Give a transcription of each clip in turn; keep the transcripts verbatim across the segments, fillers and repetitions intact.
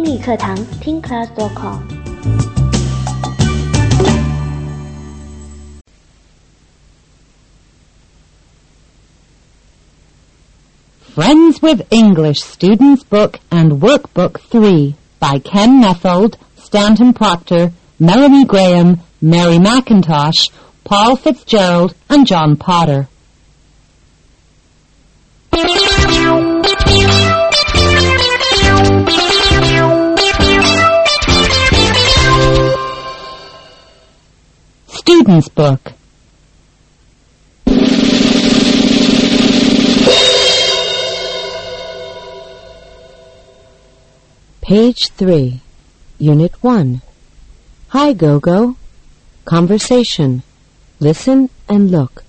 英语课堂听 class dot com。 Friends with English Students Book and Workbook three by Ken Neffold, Stanton Proctor, Melanie Graham, Mary McIntosh, Paul Fitzgerald, and John Potter. Students Book. Page three, Unit one. Hi, Gogo. Conversation. Listen and look.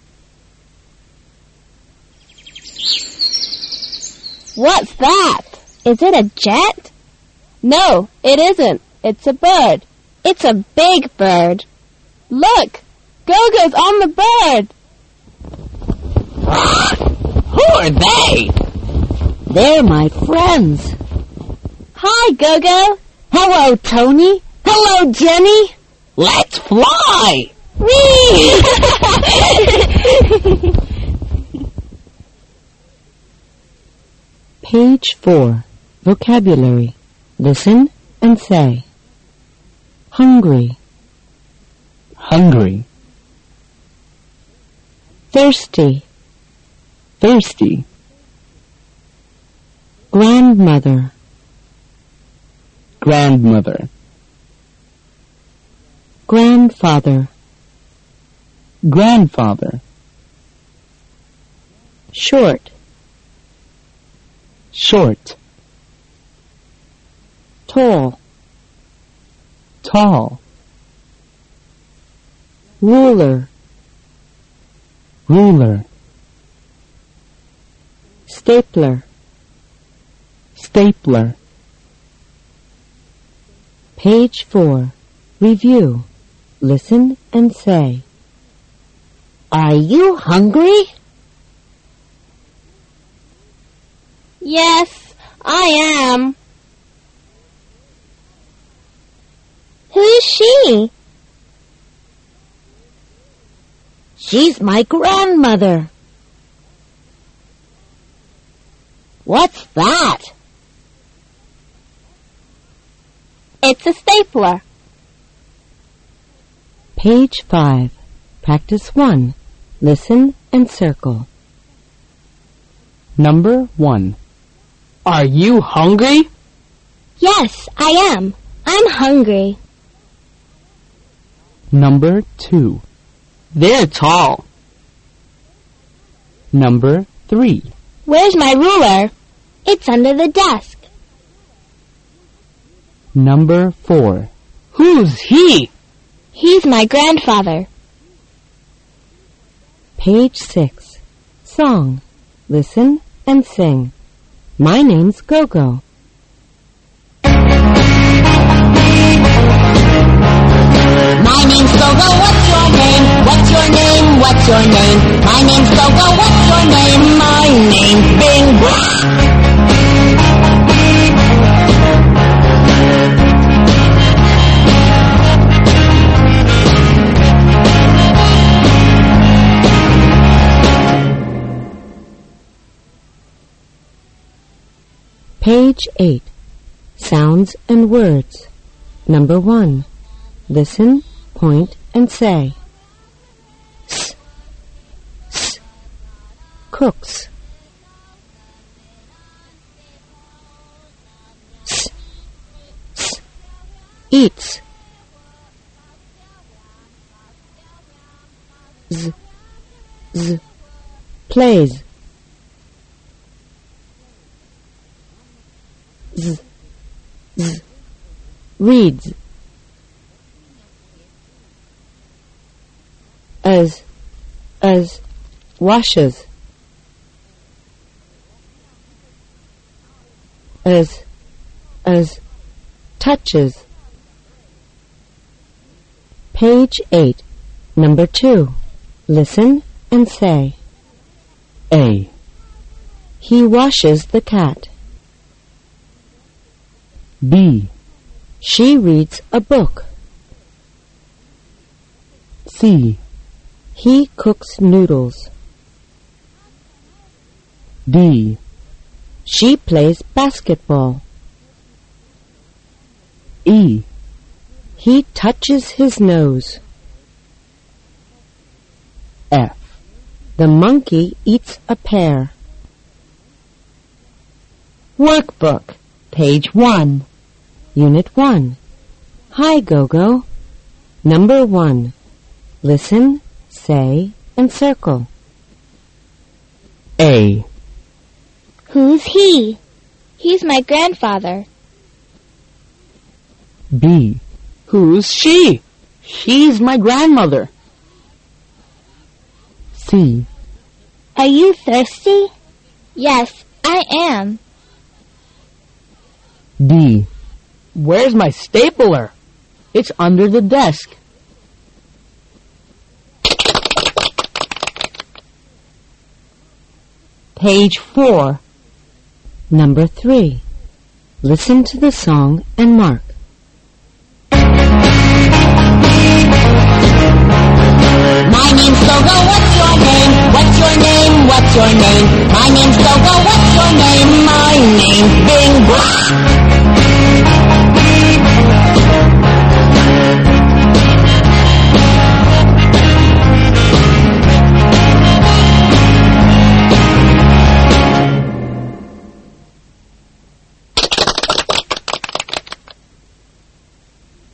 What's that? Is it a jet? No, it isn't. It's a bird. It's a big bird. Look! Gogo's on the bird! Who are they? They're my friends. Hi, Gogo! Hello, Tony. Hello, Jenny. Let's fly! Whee! Page four, Vocabulary. Listen and say. Hungry. Hungry. Thirsty. Thirsty. Grandmother. Grandmother. Grandfather. Grandfather. Short. Short. Tall. Tall. Ruler. Ruler. Stapler. Stapler. Page four. Review. Listen and say. Are you hungry? Yes, I am. Who's she? She's my grandmother. What's that? It's a stapler. Page five. Practice one. Listen and circle. Number one. Are you hungry? Yes, I am. I'm hungry. Number two. They're tall. Number three. Where's my ruler? It's under the desk. Number four. Who's he? He's my grandfather. Page six. Song. Listen and sing. My name's Gogo. My name's Gogo, what's your name? What's your name? What's your name? My name's Gogo, what's your name? My name's Bing Blah. Page eight. Sounds and words. Number one. Listen, point, and say. S, s, cooks. S, s, eats. Z, z, plays. Z, z, reads. As, as, washes. As, as, touches. Page eight. Number two. Listen and say. A. He washes the cat. B. She reads a book. C. He cooks noodles. D. She plays basketball. E. He touches his nose. F. The monkey eats a pear. Workbook, page one. Unit one. Hi, Gogo. Number one. Listen, say, and circle. A. Who's he? He's my grandfather. B. Who's she? She's my grandmother. C. Are you thirsty? Yes, I am. D. Where's my stapler? It's under the desk. Page four. Number three. Listen to the song and mark. My name's Gogo, what's your name? What's your name? What's your name? My name's Gogo, what's your name? My name's Big